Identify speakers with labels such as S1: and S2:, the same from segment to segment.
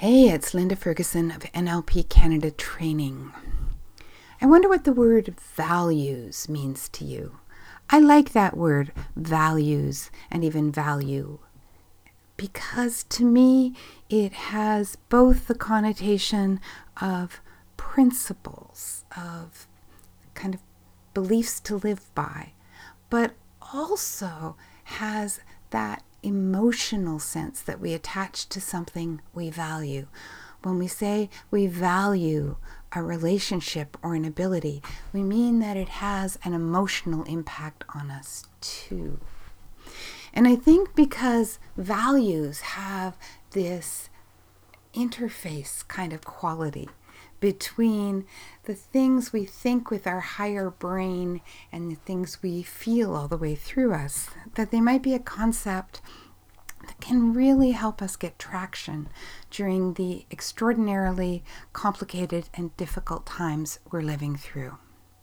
S1: Hey, it's Linda Ferguson of NLP Canada Training. I wonder what the word values means to you. I like that word, values, and even value, because to me it has both the connotation of principles, of kind of beliefs to live by, but also has that emotional sense that we attach to something we value. When we say we value a relationship or an ability, we mean that it has an emotional impact on us too. And I think because values have this interface kind of quality between the things we think with our higher brain and the things we feel all the way through us, that they might be a concept that can really help us get traction during the extraordinarily complicated and difficult times we're living through.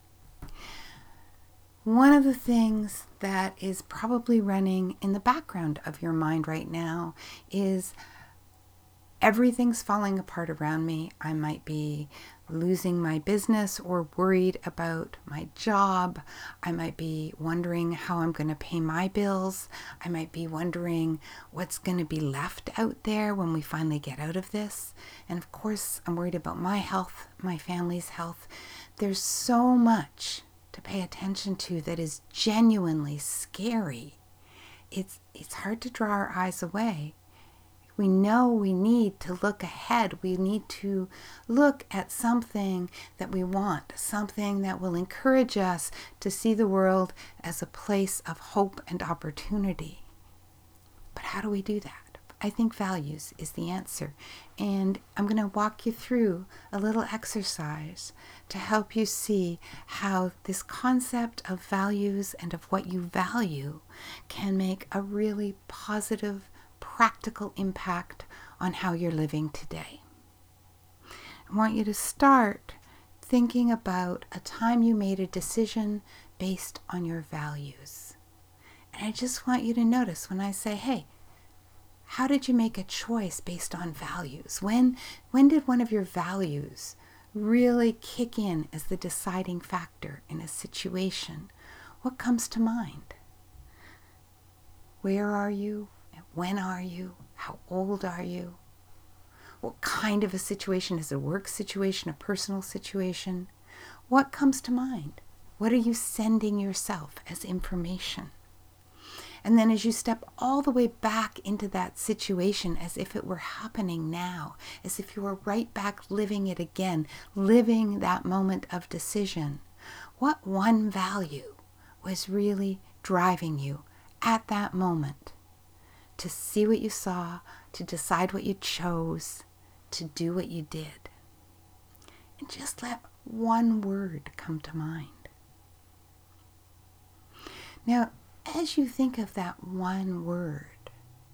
S1: One of the things that is probably running in the background of your mind right now is everything's falling apart around me. I might be losing my business or worried about my job. I might be wondering how I'm going to pay my bills. I might be wondering what's going to be left out there when we finally get out of this. And of course, I'm worried about my health, my family's health. There's so much to pay attention to that is genuinely scary. It's hard to draw our eyes away. We know we need to look ahead. We need to look at something that we want, something that will encourage us to see the world as a place of hope and opportunity. But how do we do that? I think values is the answer. And I'm going to walk you through a little exercise to help you see how this concept of values and of what you value can make a really positive, practical impact on how you're living today. I want you to start thinking about a time you made a decision based on your values. And I just want you to notice when I say, hey, how did you make a choice based on values? When did one of your values really kick in as the deciding factor in a situation? What comes to mind? Where are you? When are you? How old are you? What kind of a situation? Is it a work situation, a personal situation? What comes to mind? What are you sending yourself as information? And then as you step all the way back into that situation as if it were happening now, as if you were right back living it again, living that moment of decision, what one value was really driving you at that moment to see what you saw, to decide what you chose, to do what you did? And just let one word come to mind. Now, as you think of that one word,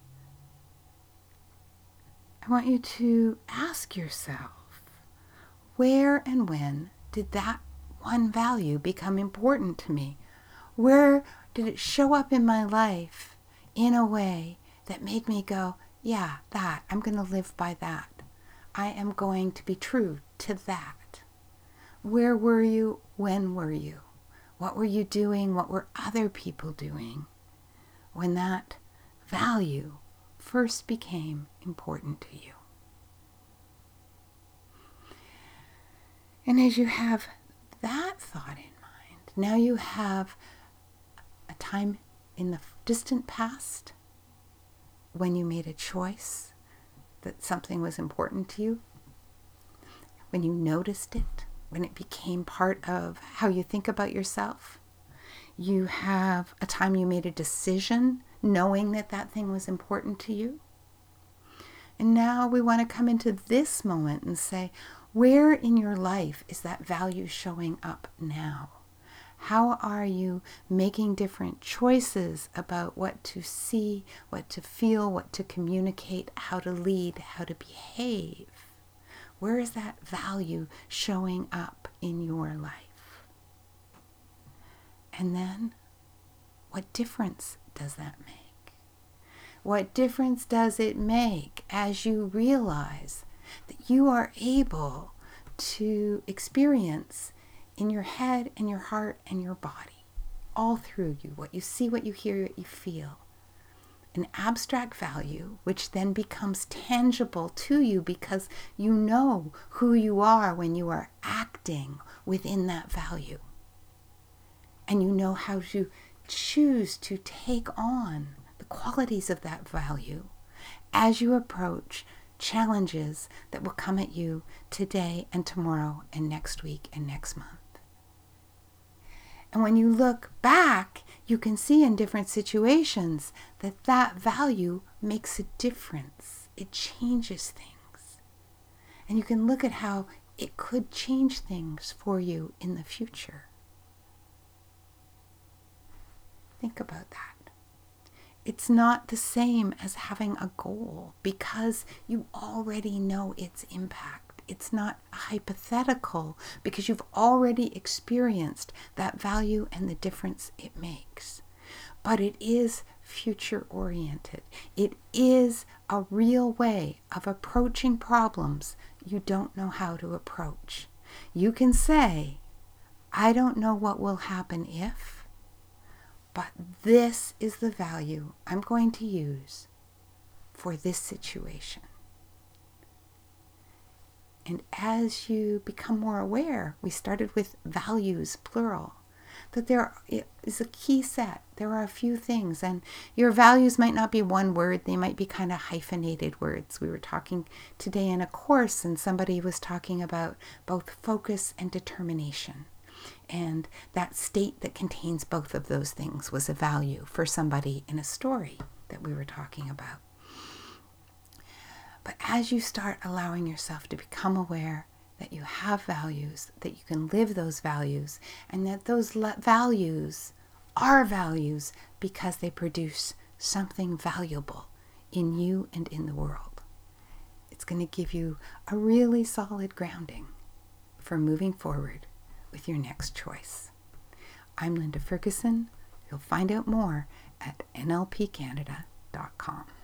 S1: I want you to ask yourself, where and when did that one value become important to me? Where did it show up in my life in a way that made me go, yeah, that, I'm going to live by that. I am going to be true to that. Where were you? When were you? What were you doing? What were other people doing when that value first became important to you? And as you have that thought in mind, now you have a time in the distant past when you made a choice that something was important to you, when you noticed it, when it became part of how you think about yourself. You have a time you made a decision knowing that that thing was important to you. And now we want to come into this moment and say, where in your life is that value showing up now? How are you making different choices about what to see, what to feel, what to communicate, how to lead, how to behave? Where is that value showing up in your life? And then, what difference does that make? What difference does it make as you realize that you are able to experience in your head and your heart and your body, all through you, what you see, what you hear, what you feel. An abstract value, which then becomes tangible to you because you know who you are when you are acting within that value. And you know how to choose to take on the qualities of that value as you approach challenges that will come at you today and tomorrow and next week and next month. And when you look back, you can see in different situations that that value makes a difference. It changes things. And you can look at how it could change things for you in the future. Think about that. It's not the same as having a goal because you already know its impact. It's not hypothetical because you've already experienced that value and the difference it makes. But it is future oriented. It is a real way of approaching problems you don't know how to approach. You can say, I don't know what will happen if, but this is the value I'm going to use for this situation. And as you become more aware, we started with values, plural, that there is a key set. There are a few things, and your values might not be one word. They might be kind of hyphenated words. We were talking today in a course, and somebody was talking about both focus and determination. And that state that contains both of those things was a value for somebody in a story that we were talking about. But as you start allowing yourself to become aware that you have values, that you can live those values, and that those values are values because they produce something valuable in you and in the world, it's going to give you a really solid grounding for moving forward with your next choice. I'm Linda Ferguson. You'll find out more at nlpcanada.com.